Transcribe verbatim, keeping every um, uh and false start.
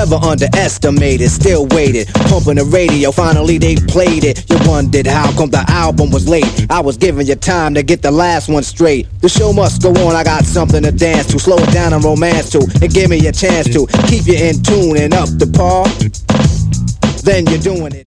never underestimated, still waited, pumping the radio, finally they played it. You wondered how come the album was late. I was giving you time to get the last one straight. The show must go on, I got something to dance to, slow it down and romance to, and give me a chance to keep you in tune and up to par. Then you're doing it.